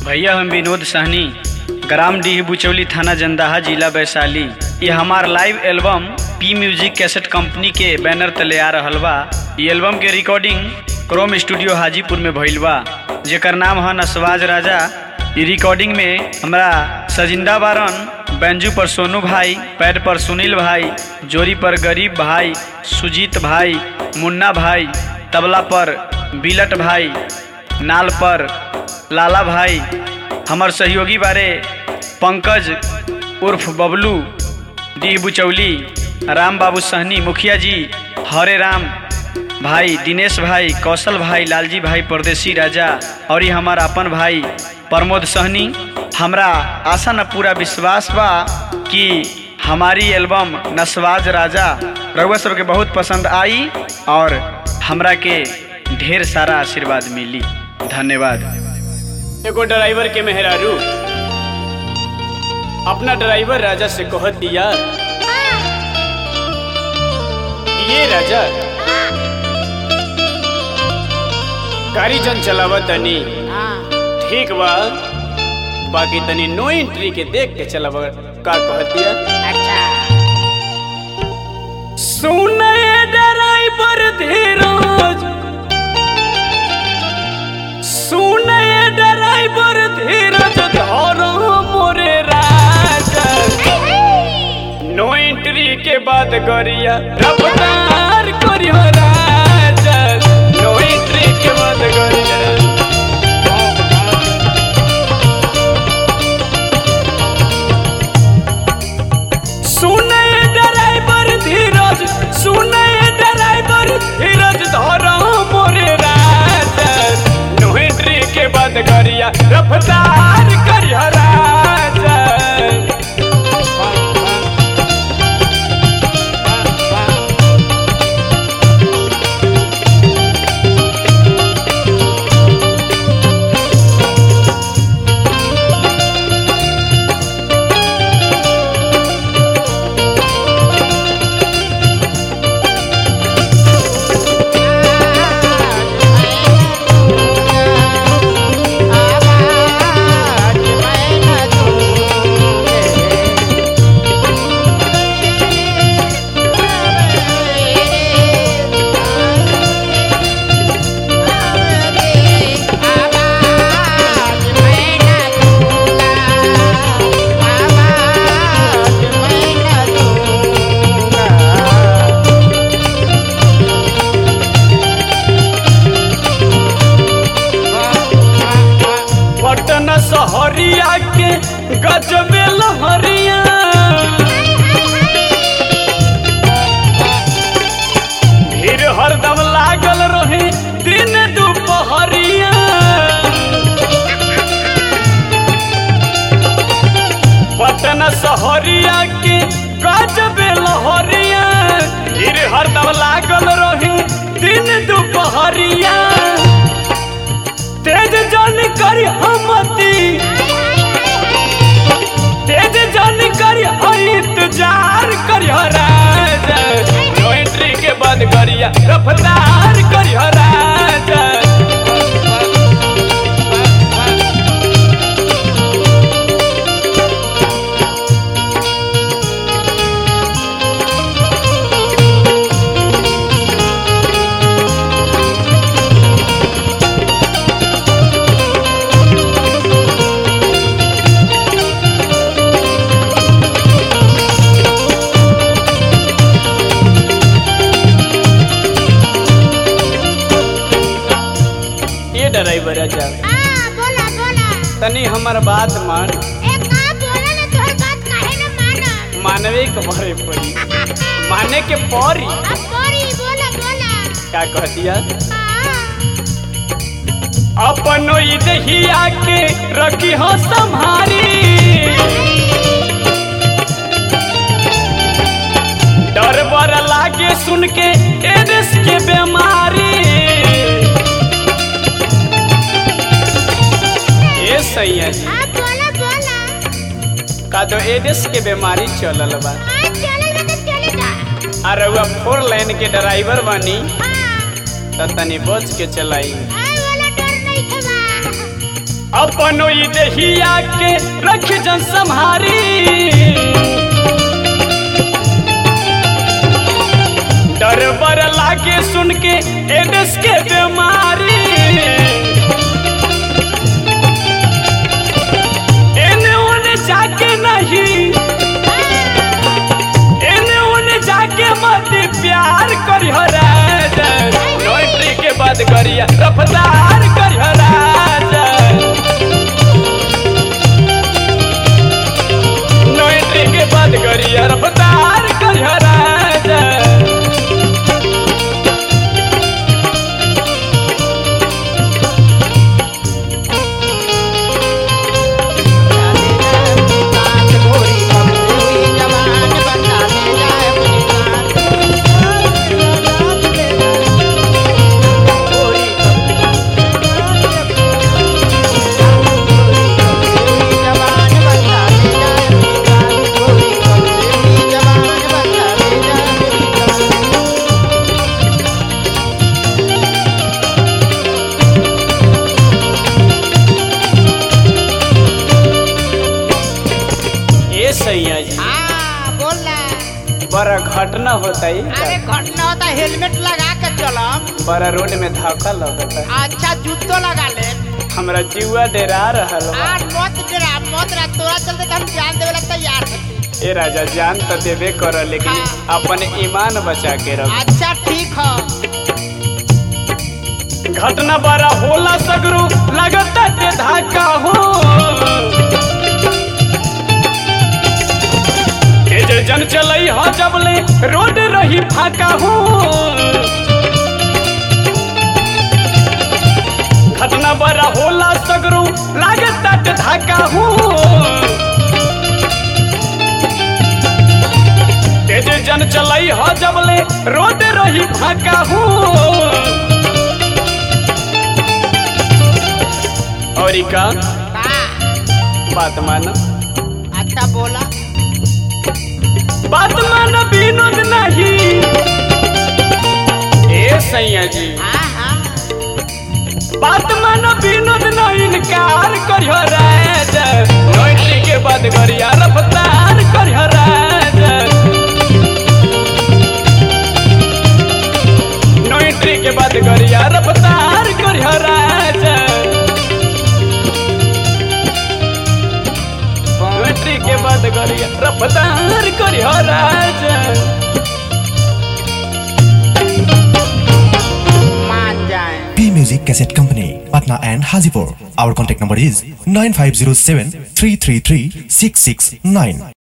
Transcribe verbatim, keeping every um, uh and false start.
भैया हम विनोद सहनी, ग्राम डीह बुचौली, थाना जंदाहा, जिला वैशाली। ये हमार live album P music cassette company के बैनर तले आ रहल बा। ये एल्बम के रिकॉर्डिंग क्रोम स्टूडियो हाजीपुर में भइल बा, जेकर नाम है नसवाज राजा। ये रिकॉर्डिंग में हमरा सजिंदा बारन, बैंजू पर सोनू भाई, पैड पर सुनील भाई, जोरी पर गरीब भाई, सुजीत भाई, मुन्ना भाई, तबला पर बिलट भाई, नाल पर लाला भाई, हमर सहयोगी बारे पंकज उर्फ बबलू डीह बुचौली, राम बाबू सहनी, मुखिया जी हरे राम भाई, दिनेश भाई, कौशल भाई, लालजी भाई, परदेसी राजा और ये हमारा अपन भाई प्रमोद सहनी। हमरा आशा न पूरा विश्वास बा कि हमारी एल्बम नसवाज राजा रउआ सबके बहुत पसंद आई और हमरा के ढेर सारा आशीर्वाद मिली। धन्यवाद। एगो ड्राइवर के मेहरारू अपना ड्राइवर राजा से कह दिया, ये राजा गाड़ी जन चलावा तनी ठीक बा, बाकी तनी नो एंट्री के देख के चलावा। का कह दिया? अच्छा सुने ड्राइवर धीरज, सुने ड्राइवर धीरज धरो मोरे राजा, नो एंट्री के बाद गरिया रफ्तार करियो राजा, नो एंट्री के बाद गरिया। सुने ड्राइवर धीरज, सुने ड्राइवर धीरज धरो मोरे राजा, नो एंट्री के बाद गरिया रफ्तार करियो राजा। सहरिया के गजबे लहरिया, भीड़ हरदम लागल रहे दिन दोपहरिया। पटना सहरिया के गजबे लहरिया, भीड़ हरदम लागल रहे दिन दोपहरिया। तेज जान करी हमती, तेज जान करी इंतजार करियो राजा, नो एंट्री के बाद गरिया रफ्तार करियो राजा। ड्राइवर राजा बोला बोला तनी हमर बात मान। एक का बोला ना, तोहर बात काहे न मानम? मानवे के भरे पड़ी, माने के पड़ी। अब पड़ी बोला बोला। क्या कह दिया? हां अपनो ई दहिया के रखी हो संभारी, डर बर लागे सुन के एड्स के बीमारी। सही है जी, आप बोला बोला। का तो एड्स के बीमारी चलल बा। हां चले ना, चले जा। अरे वो फोर लाइन के ड्राइवर बानी, हां तो तनी बच के चलाई। हां वाला डर नहीं खेबा। अपनो ई देहिया के रख जन संहारी डर बर लागे सुन के एड्स के बीमारी एने ओने जाके नहीं एने ओने जाके मत प्यार करियो राजा नौकरी के बाद करिया रफ्तार करियो राजा नौकरी के बाद करिया रफ्तार करियो राजा सैया जी हाँ बोलना बड़ा घटना होता है अरे घटना होता हेलमेट लगा के चलम बड़ा रोड में धक्का लगता है अच्छा जूतो लगा ले हमरा जीवा डेरा रहल बा। आर मत डरा मत डरा तोरा चलते तो हम जान देवे ला तैयार हती ए राजा जान तो देवे कर लेकिन हाँ। अपन ईमान बचा के रख अच्छा ठीक है घटना बड़ा होला सगरू लगता के धक्का हो तेज जन चलई हो जबले रोड रही फाका हो घटना बड़ा होला सगरू लगता के धक्का हो तेज जन चलई हो जबले रोड रही फाका हो और का बात मानो अच्छा बोला बात मानो विनोद नहीं ए सैया जी हाँ हाँ बात मानो विनोद नहीं इनकार करियो राजा नौकरी के बाद करिया रफ्तार करियो राजा नौकरी के बाद करिया रफ्तार करियो राजा नौकरी के बाद करिया रफ्तार करियो राजा मान जाए P Music Cassette Company, Patna and Hajipur. Our contact number is nine five zero seven three three three six six nine.